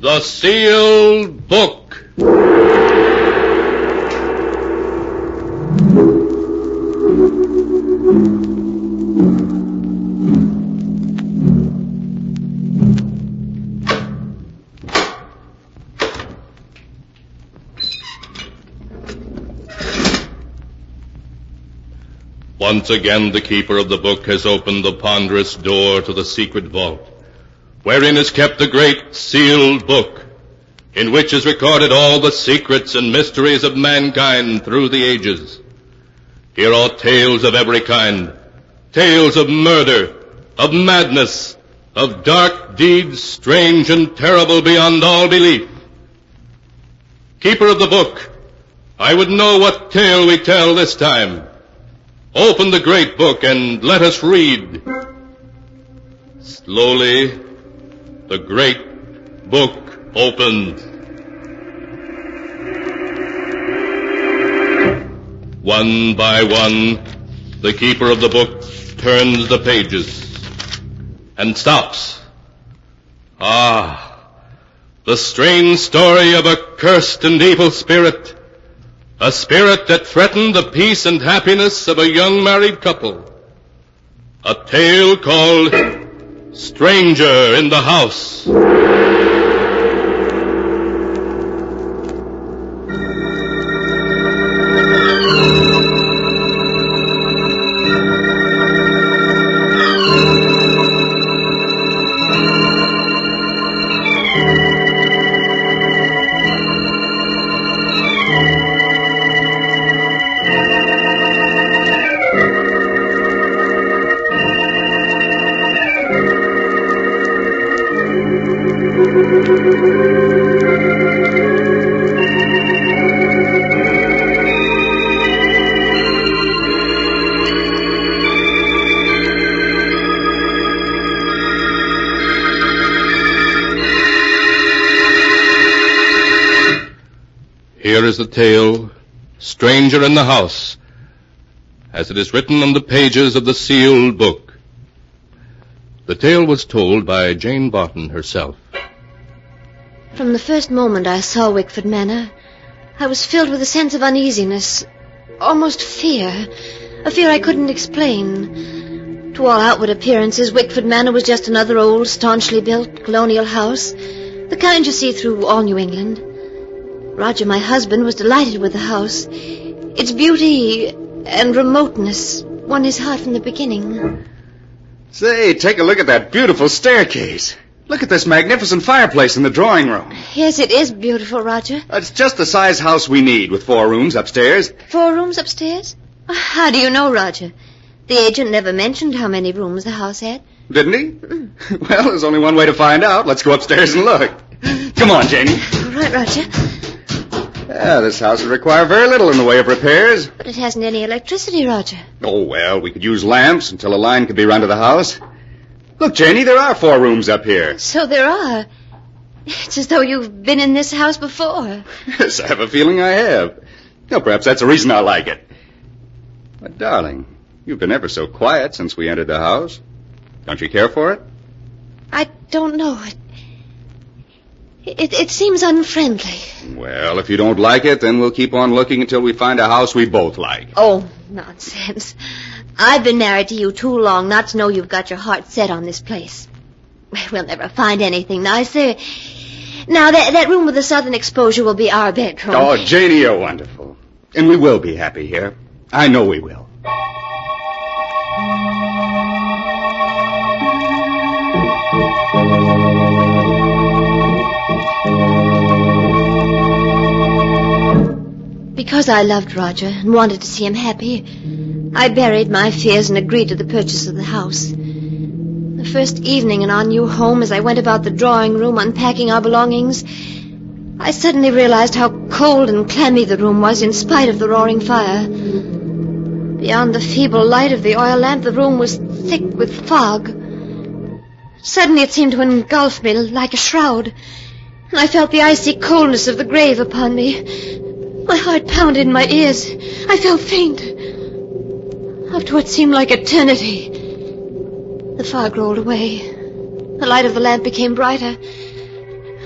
The Sealed Book. Once again, the keeper of the book has opened the ponderous door to the secret vault, wherein is kept the great sealed book, in which is recorded all the secrets and mysteries of mankind through the ages. Here are tales of every kind, tales of murder, of madness, of dark deeds strange and terrible beyond all belief. Keeper of the book, I would know what tale we tell this time. Open the great book and let us read. Slowly, the great book opened. One by one, the keeper of the book turns the pages and stops. The strange story of a cursed and evil spirit. A spirit that threatened the peace and happiness of a young married couple. A tale called Stranger in the House. Here is the tale, Stranger in the House, as it is written on the pages of the sealed book. The tale was told by Jane Barton herself. From the first moment I saw Wickford Manor, I was filled with a sense of uneasiness, almost fear, a fear I couldn't explain. To all outward appearances, Wickford Manor was just another old, staunchly built colonial house, the kind you see through all New England. Roger, my husband, was delighted with the house. Its beauty and remoteness won his heart from the beginning. Say, take a look at that beautiful staircase. Look at this magnificent fireplace in the drawing room. Yes, it is beautiful, Roger. It's just the size house we need, with 4 rooms upstairs. 4 rooms upstairs? How do you know, Roger? The agent never mentioned how many rooms the house had. Didn't he? Well, there's only one way to find out. Let's go upstairs and look. Come on, Janie. All right, Roger. Yeah, this house would require very little in the way of repairs. But it hasn't any electricity, Roger. Oh, well, we could use lamps until a line could be run to the house. Look, Janie, there are 4 rooms up here. So there are. It's as though you've been in this house before. Yes, I have a feeling I have. Well, perhaps that's the reason I like it. But, darling, you've been ever so quiet since we entered the house. Don't you care for it? I don't know. It seems unfriendly. Well, if you don't like it, then we'll keep on looking until we find a house we both like. Oh, nonsense. I've been married to you too long not to know you've got your heart set on this place. We'll never find anything nicer. Now, that room with the southern exposure will be our bedroom. Oh, Janie, you're wonderful. And we will be happy here. I know we will. Because I loved Roger and wanted to see him happy, I buried my fears and agreed to the purchase of the house. The first evening in our new home, as I went about the drawing room unpacking our belongings, I suddenly realized how cold and clammy the room was in spite of the roaring fire. Beyond the feeble light of the oil lamp, the room was thick with fog. Suddenly it seemed to engulf me like a shroud, and I felt the icy coldness of the grave upon me. My heart pounded in my ears. I felt faint. After what seemed like eternity, the fog rolled away. The light of the lamp became brighter.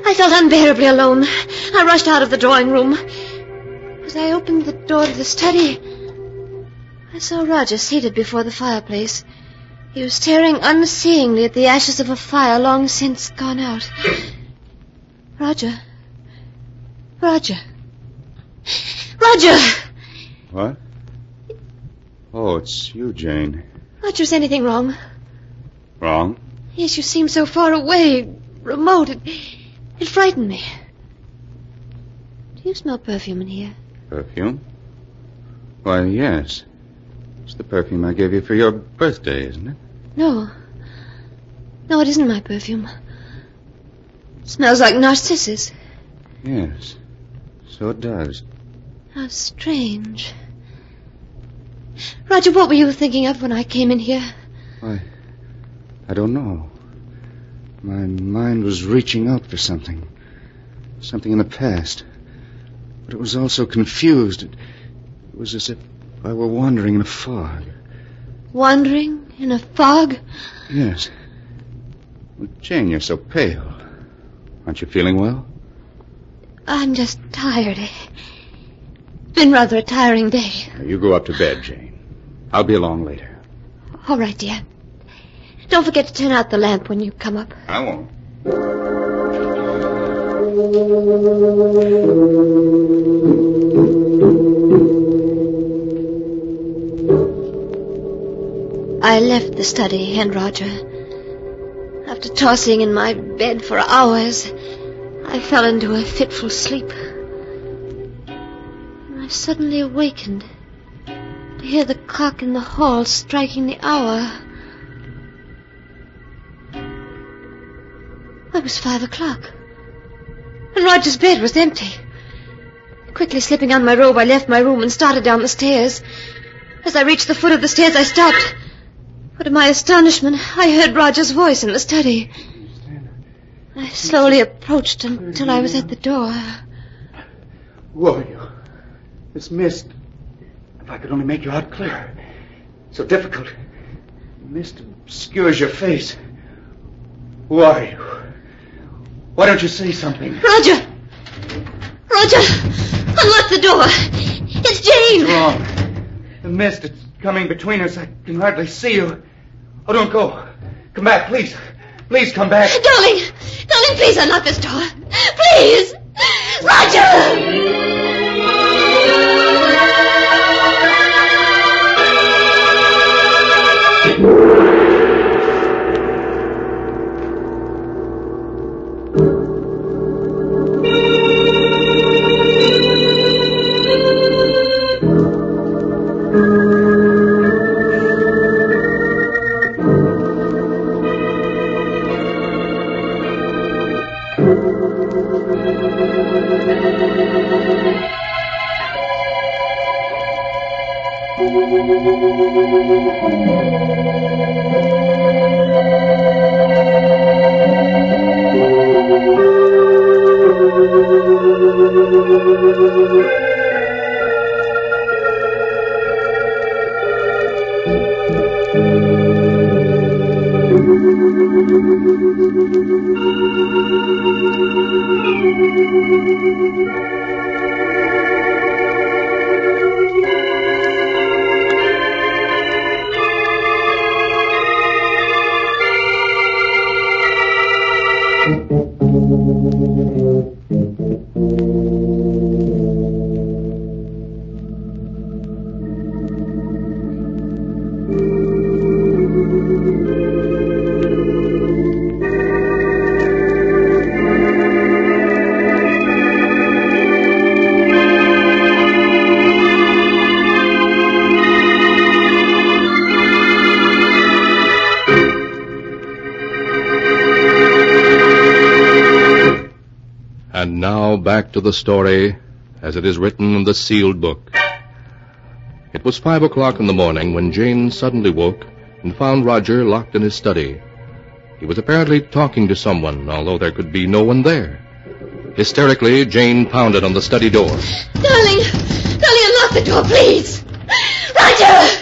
I felt unbearably alone. I rushed out of the drawing room. As I opened the door to the study, I saw Roger seated before the fireplace. He was staring unseeingly at the ashes of a fire long since gone out. Roger. Roger. Roger! What? Oh, it's you, Jane. Roger, is anything wrong? Wrong? Yes, you seem so far away, remote. It frightened me. Do you smell perfume in here? Perfume? Why, yes. It's the perfume I gave you for your birthday, isn't it? No. No, it isn't my perfume. It smells like narcissus. Yes. So it does. How strange. Roger, what were you thinking of when I came in here? Why, I don't know. My mind was reaching out for something. Something in the past. But it was also confused. It was as if I were wandering in a fog. Wandering in a fog? Yes. Well, Jane, you're so pale. Aren't you feeling well? I'm just tired. Been rather a tiring day. Now, you go up to bed, Jane. I'll be along later. All right, dear. Don't forget to turn out the lamp when you come up. I won't. I left the study and Roger. After tossing in my bed for hours, I fell into a fitful sleep. And I suddenly awakened to hear the clock in the hall striking the hour. It was 5 o'clock. And Roger's bed was empty. Quickly slipping on my robe, I left my room and started down the stairs. As I reached the foot of the stairs, I stopped. But to my astonishment, I heard Roger's voice in the study. I slowly approached until I was at the door. Who are you? This mist. If I could only make you out clearer. So difficult. The mist obscures your face. Who are you? Why don't you say something? Roger! Roger! Unlock the door! It's Jane! What's wrong? The mist, it's coming between us. I can hardly see you. Oh, don't go. Come back, please. Please come back. Darling! Darling, please unlock this door. Please! Roger! And now back to the story as it is written in the sealed book. It was 5 o'clock in the morning when Jane suddenly woke and found Roger locked in his study. He was apparently talking to someone, although there could be no one there. Hysterically, Jane pounded on the study door. Darling! Darling, unlock the door, please! Roger!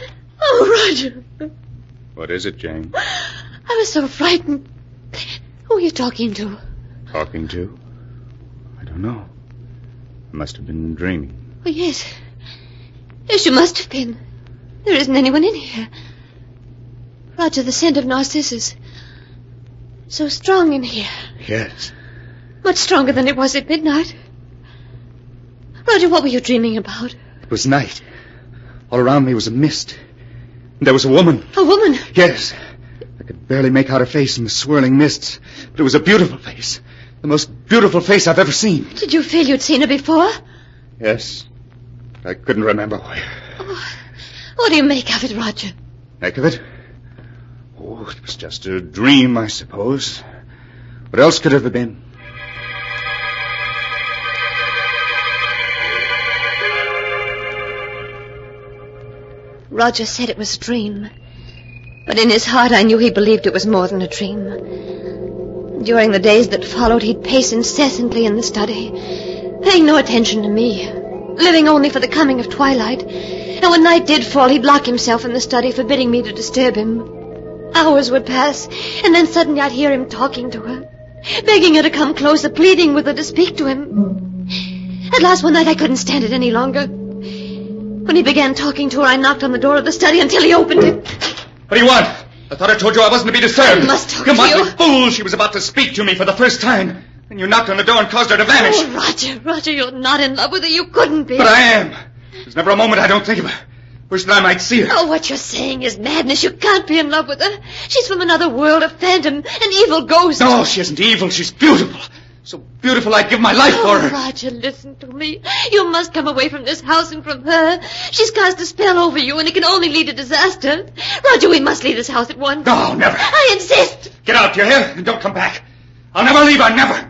Oh, Roger. What is it, Jane? I was so frightened. Who are you talking to? Talking to? I don't know. I must have been dreaming. Oh, yes. Yes, you must have been. There isn't anyone in here. Roger, the scent of narcissus. So strong in here. Yes. Much stronger than it was at midnight. Roger, what were you dreaming about? It was night. All around me was a mist. And there was a woman. A woman? Yes. I could barely make out her face in the swirling mists. But it was a beautiful face. The most beautiful face I've ever seen. Did you feel you'd seen her before? Yes. I couldn't remember where. Oh, what do you make of it, Roger? Make of it? Oh, it was just a dream, I suppose. What else could it have been? Roger said it was a dream. But in his heart I knew he believed it was more than a dream. During the days that followed, he'd pace incessantly in the study, paying no attention to me, living only for the coming of twilight. And when night did fall, he'd lock himself in the study, forbidding me to disturb him. Hours would pass, and then suddenly I'd hear him talking to her, begging her to come closer, pleading with her to speak to him. At last one night I couldn't stand it any longer. When he began talking to her, I knocked on the door of the study until he opened it. What do you want? I thought I told you I wasn't to be disturbed. I must talk to you. You must be fool. She was about to speak to me for the first time. And you knocked on the door and caused her to vanish. Oh, Roger, you're not in love with her. You couldn't be. But I am. There's never a moment I don't think of her. Wish that I might see her. Oh, what you're saying is madness. You can't be in love with her. She's from another world, a phantom, an evil ghost. No, she isn't evil. She's beautiful. So beautiful I'd give my life for her. Roger, listen to me. You must come away from this house and from her. She's cast a spell over you, and it can only lead to disaster. Roger, we must leave this house at once. No, never. I insist. Get out, do you hear? And don't come back. I'll never leave her, never.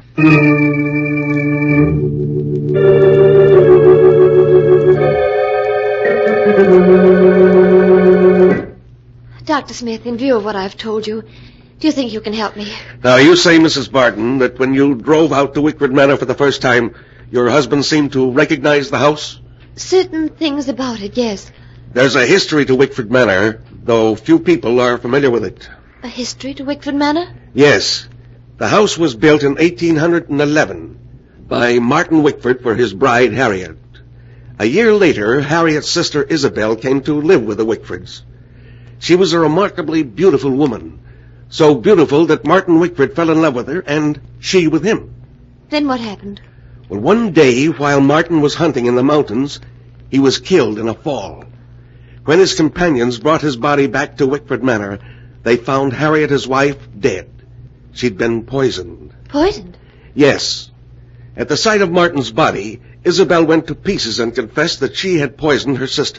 Dr. Smith, in view of what I've told you, do you think you can help me? Now, you say, Mrs. Barton, that when you drove out to Wickford Manor for the first time, your husband seemed to recognize the house? Certain things about it, yes. There's a history to Wickford Manor, though few people are familiar with it. A history to Wickford Manor? Yes. The house was built in 1811 by Martin Wickford for his bride, Harriet. A year later, Harriet's sister Isabel came to live with the Wickfords. She was a remarkably beautiful woman, so beautiful that Martin Wickford fell in love with her, and she with him. Then what happened? Well, one day, while Martin was hunting in the mountains, he was killed in a fall. When his companions brought his body back to Wickford Manor, they found Harriet, his wife, dead. She'd been poisoned. Poisoned? Yes. At the sight of Martin's body, Isabel went to pieces and confessed that she had poisoned her sister.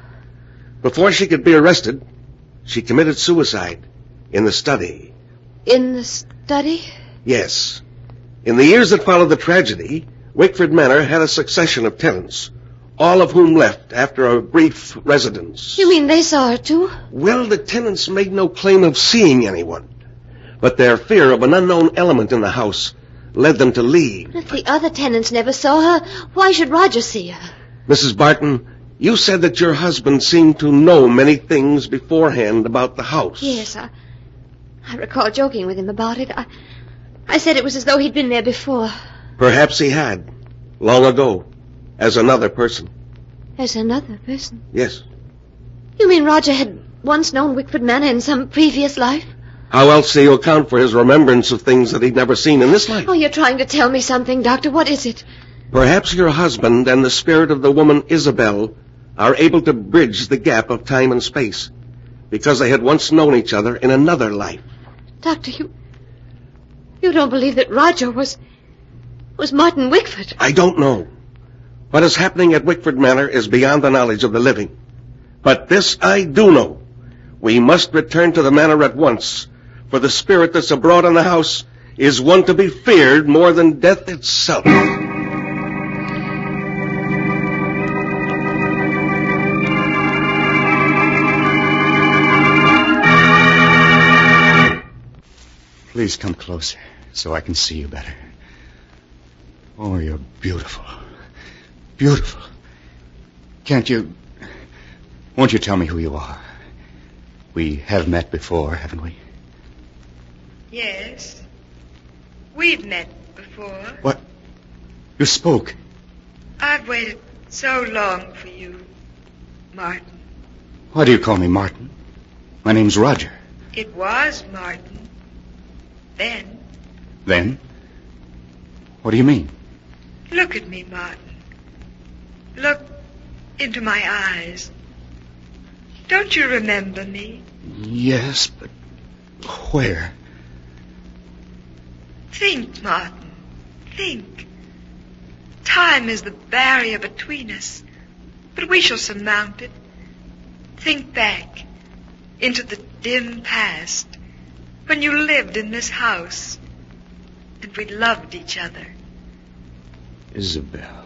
Before she could be arrested, she committed suicide in the study. In the study? Yes. In the years that followed the tragedy, Wickford Manor had a succession of tenants, all of whom left after a brief residence. You mean they saw her too? Well, the tenants made no claim of seeing anyone, but their fear of an unknown element in the house led them to leave. If the other tenants never saw her, why should Roger see her? Mrs. Barton, you said that your husband seemed to know many things beforehand about the house. Yes, I recall joking with him about it. I said it was as though he'd been there before. Perhaps he had, long ago, as another person. As another person? Yes. You mean Roger had once known Wickford Manor in some previous life? How else do you account for his remembrance of things that he'd never seen in this life? Oh, you're trying to tell me something, Doctor. What is it? Perhaps your husband and the spirit of the woman Isabel are able to bridge the gap of time and space, because they had once known each other in another life. Doctor, you don't believe that Roger was Martin Wickford? I don't know. What is happening at Wickford Manor is beyond the knowledge of the living. But this I do know. We must return to the manor at once, for the spirit that's abroad in the house is one to be feared more than death itself. Please come closer so I can see you better. Oh, you're beautiful. Beautiful. Won't you tell me who you are? We have met before, haven't we? Yes. We've met before. What? You spoke. I've waited so long for you, Martin. Why do you call me Martin? My name's Roger. It was Martin. Then. Then? What do you mean? Look at me, Martin. Look into my eyes. Don't you remember me? Yes, but where? Think, Martin. Think. Time is the barrier between us, but we shall surmount it. Think back into the dim past when you lived in this house and we loved each other. Isabel.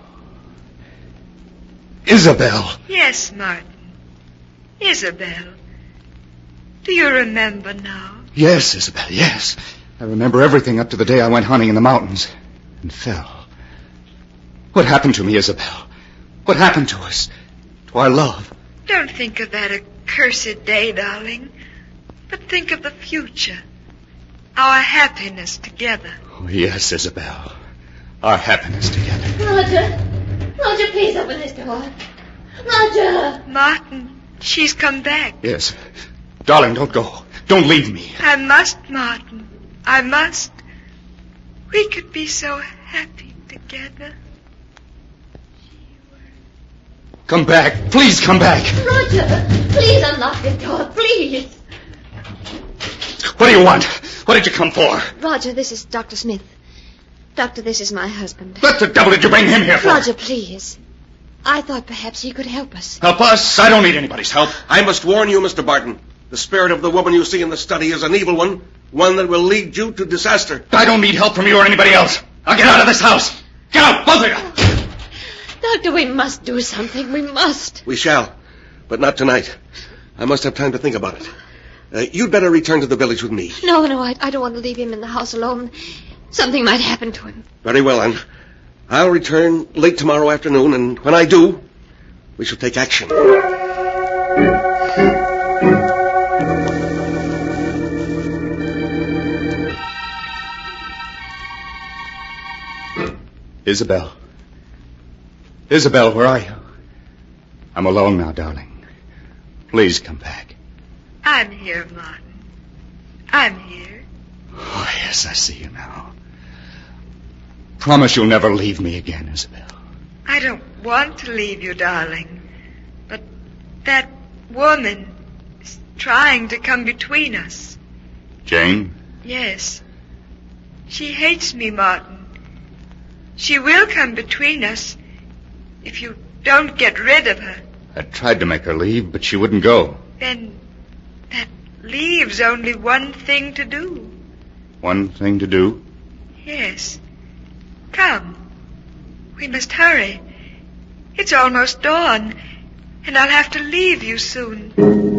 Isabel! Yes, Martin. Isabel. Do you remember now? Yes, Isabel, yes. I remember everything up to the day I went hunting in the mountains and fell. What happened to me, Isabel? What happened to us? To our love? Don't think of that accursed day, darling, but think of the future. Our happiness together. Oh, yes, Isabel. Our happiness together. Roger! Roger, please open this door. Roger! Martin, she's come back. Yes. Darling, don't go. Don't leave me. I must, Martin. I must. We could be so happy together. Come back. Please come back. Roger, please unlock the door, please. What do you want? What did you come for? Roger, this is Dr. Smith. Doctor, this is my husband. What the devil did you bring him here for? Roger, please. I thought perhaps he could help us. Help us? I don't need anybody's help. I must warn you, Mr. Barton. The spirit of the woman you see in the study is an evil one that will lead you to disaster. I don't need help from you or anybody else. I'll get out of this house. Get out, both of you. Doctor, we must do something. We must. We shall, but not tonight. I must have time to think about it. You'd better return to the village with me. No, I don't want to leave him in the house alone. Something might happen to him. Very well, then. I'll return late tomorrow afternoon, and when I do, we shall take action. Isabel. Isabel, where are you? I'm alone now, darling. Please come back. I'm here, Martin. I'm here. Oh, yes, I see you now. Promise you'll never leave me again, Isabel. I don't want to leave you, darling. But that woman is trying to come between us. Jane? Yes. She hates me, Martin. She will come between us if you don't get rid of her. I tried to make her leave, but she wouldn't go. Then that leaves only one thing to do. One thing to do? Yes. Come. We must hurry. It's almost dawn, and I'll have to leave you soon.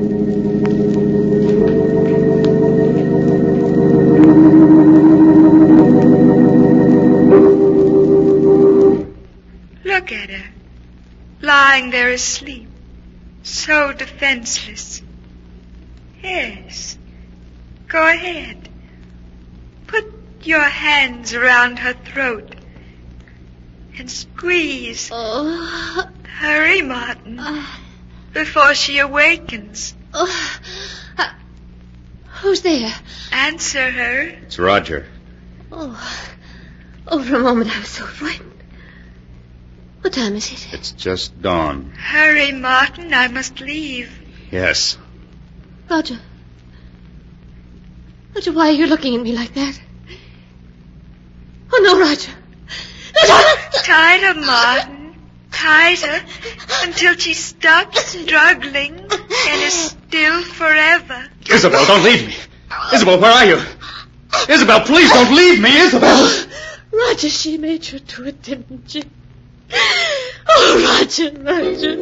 Look at her, lying there asleep, so defenseless. Yes, go ahead. Put your hands around her throat and squeeze. Oh. Hurry, Martin, before she awakens. Who's there? Answer her. It's Roger. Oh, for a moment I was so frightened. What time is it? It's just dawn. Hurry, Martin, I must leave. Yes. Roger. Roger, why are you looking at me like that? Oh, no, Roger. Tighter, Martin. Tighter until she stops struggling and is still forever. Isabel, don't leave me. Isabel, where are you? Isabel, please don't leave me, Isabel. Roger, she made you do it, didn't she? Oh, Roger, Roger.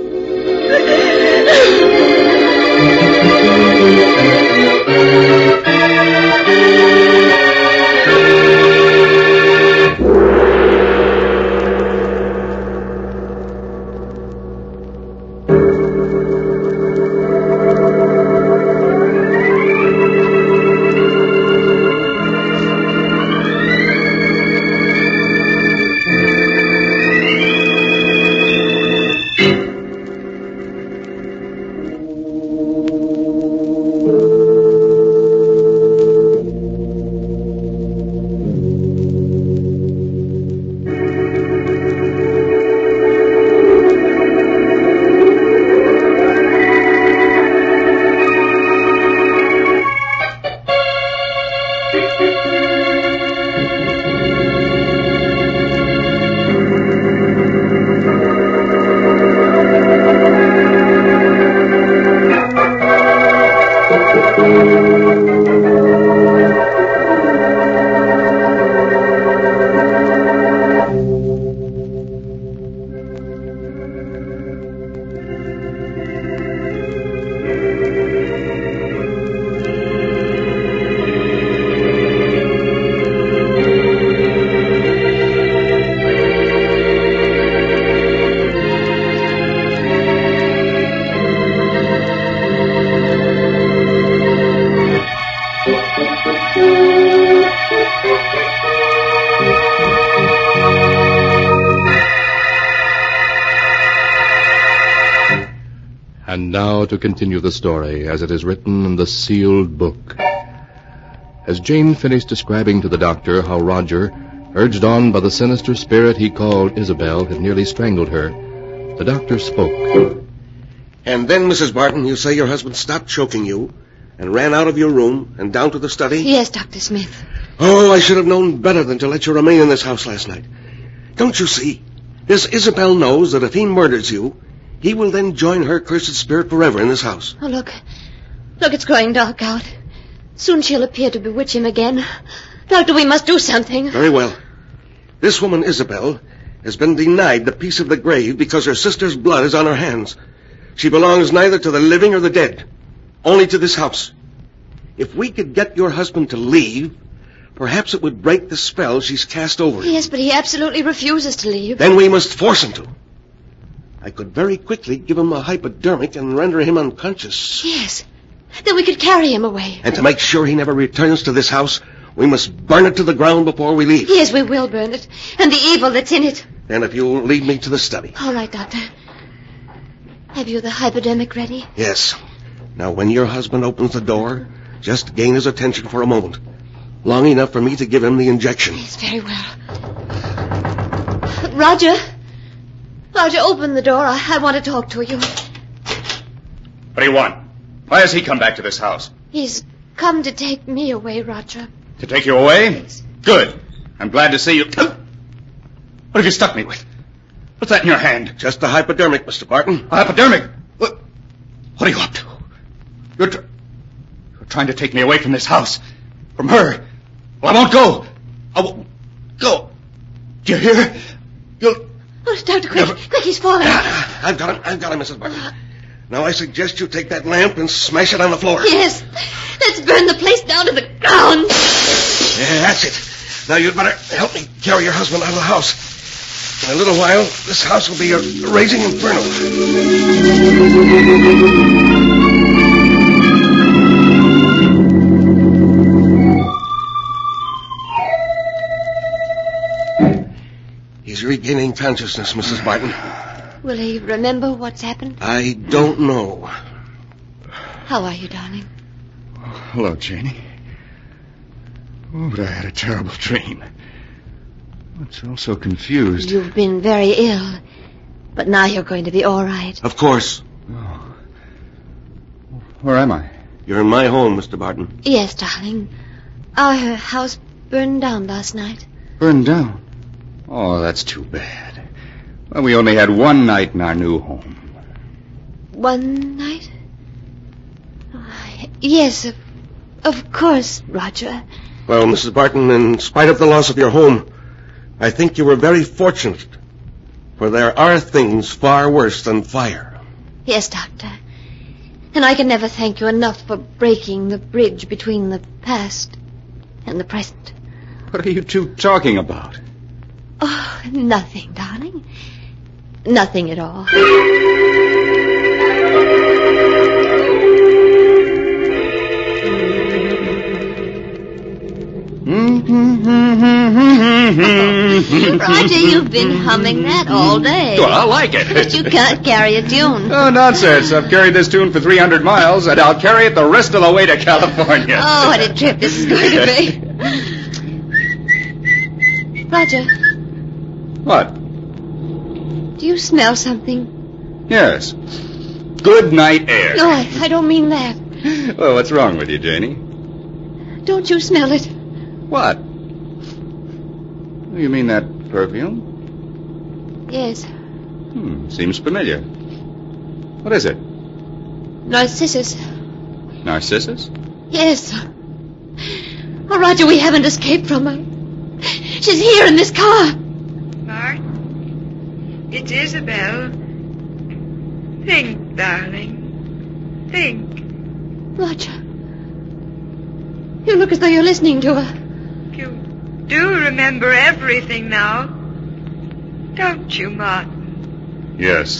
And now to continue the story as it is written in the sealed book. As Jane finished describing to the doctor how Roger, urged on by the sinister spirit he called Isabel, had nearly strangled her, the doctor spoke. And then, Mrs. Barton, you say your husband stopped choking you and ran out of your room and down to the study? Yes, Dr. Smith. Oh, I should have known better than to let you remain in this house last night. Don't you see? This Isabel knows that if he murders you, he will then join her cursed spirit forever in this house. Oh, look. Look, it's growing dark out. Soon she'll appear to bewitch him again. Doctor, we must do something. Very well. This woman, Isabel, has been denied the peace of the grave because her sister's blood is on her hands. She belongs neither to the living or the dead, only to this house. If we could get your husband to leave, perhaps it would break the spell she's cast over him. Yes, but he absolutely refuses to leave. Then we must force him to. I could very quickly give him a hypodermic and render him unconscious. Yes. Then we could carry him away. And to make sure he never returns to this house, we must burn it to the ground before we leave. Yes, we will burn it. And the evil that's in it. Then if you'll lead me to the study. All right, Doctor. Have you the hypodermic ready? Yes. Now, when your husband opens the door, just gain his attention for a moment. Long enough for me to give him the injection. Yes, very well. Roger. Roger, open the door. I want to talk to you. What do you want? Why has he come back to this house? He's come to take me away, Roger. To take you away? Yes. Good. I'm glad to see you. What have you stuck me with? What's that in your hand? Just the hypodermic, Mr. Barton. A hypodermic? What are you up to? You're trying to take me away from this house. From her. Well, I won't go. I won't go. Do you hear? You'll... Oh, Doctor, quick. Quick, he's falling. I've got him, Mrs. Barton. Now I suggest you take that lamp and smash it on the floor. Yes. Let's burn the place down to the ground. Yeah, that's it. Now you'd better help me carry your husband out of the house. In a little while, this house will be a raging inferno. He's regaining consciousness, Mrs. Barton. Will he remember what's happened? I don't know. How are you, darling? Hello, Janie. Oh, but I had a terrible dream. It's all so confused. You've been very ill, but now you're going to be all right. Of course. Oh. Where am I? You're in my home, Mr. Barton. Yes, darling. Our house burned down last night. Burned down? Oh, that's too bad. Well, we only had one night in our new home. One night? Yes, of course, Roger. Well, Mrs. Barton, in spite of the loss of your home, I think you were very fortunate, for there are things far worse than fire. Yes, Doctor. And I can never thank you enough for breaking the bridge between the past and the present. What are you two talking about? Oh, nothing, darling. Nothing at all. Roger, you've been humming that all day. Well, I like it. But you can't carry a tune. Oh, nonsense. I've carried this tune for 300 miles, and I'll carry it the rest of the way to California. Oh, what a trip this is going to be. Roger, What? do you smell something? Yes. Good night air. No, I don't mean that. Well, what's wrong with you, Janie? Don't you smell it? What? You mean that perfume? Yes. Seems familiar. What is it? Narcissus. Narcissus? Yes. Oh, Roger, we haven't escaped from her. She's here in this car. Martin, it's Isabel. Think, darling. Think. Roger. You look as though you're listening to her. You do remember everything now. Don't you, Martin? Yes.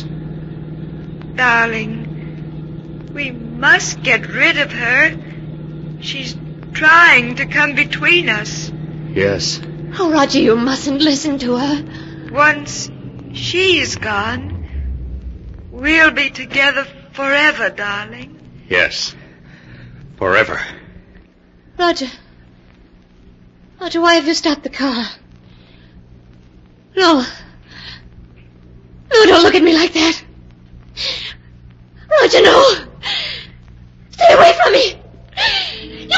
Darling, we must get rid of her. She's trying to come between us. Yes. Oh, Roger, you mustn't listen to her. Once she's gone, we'll be together Forever, darling. Yes. Forever. Roger. Roger, why have you stopped the car? No. No, don't look at me like that. Roger, no. Stay away from me. You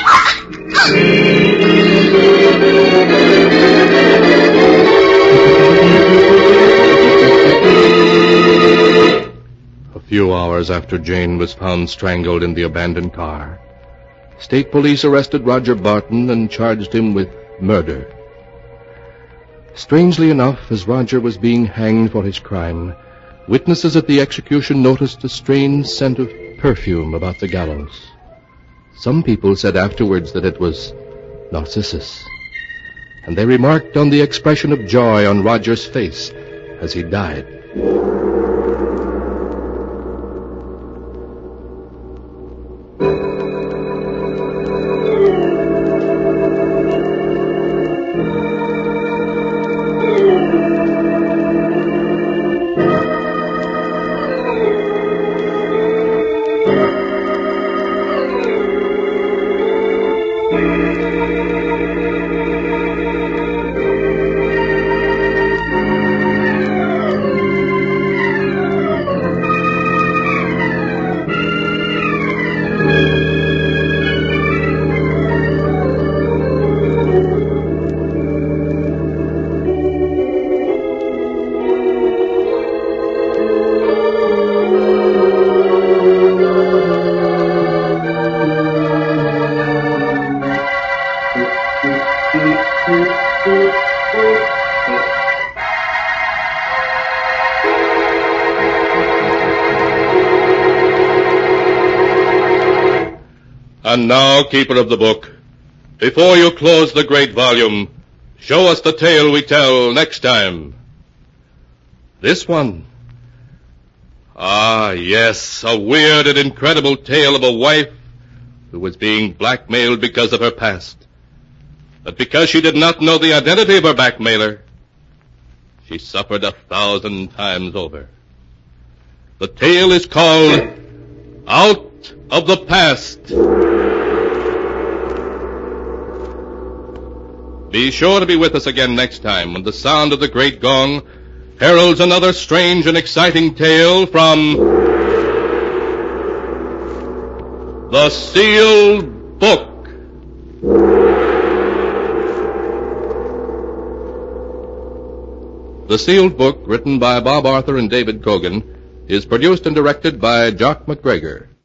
A few hours after Jane was found strangled in the abandoned car, state police arrested Roger Barton and charged him with murder. Strangely enough, as Roger was being hanged for his crime, witnesses at the execution noticed a strange scent of perfume about the gallows. Some people said afterwards that it was Narcissus, and they remarked on the expression of joy on Roger's face as he died. And now, keeper of the book, before you close the great volume, show us the tale we tell next time. This one. Ah, yes, a weird and incredible tale of a wife who was being blackmailed because of her past. But because she did not know the identity of her blackmailer, she suffered 1,000 times over. The tale is called Out of the Past. Be sure to be with us again next time when the sound of the great gong heralds another strange and exciting tale from The Sealed Book. The Sealed Book, written by Bob Arthur and David Cogan, is produced and directed by Jock McGregor.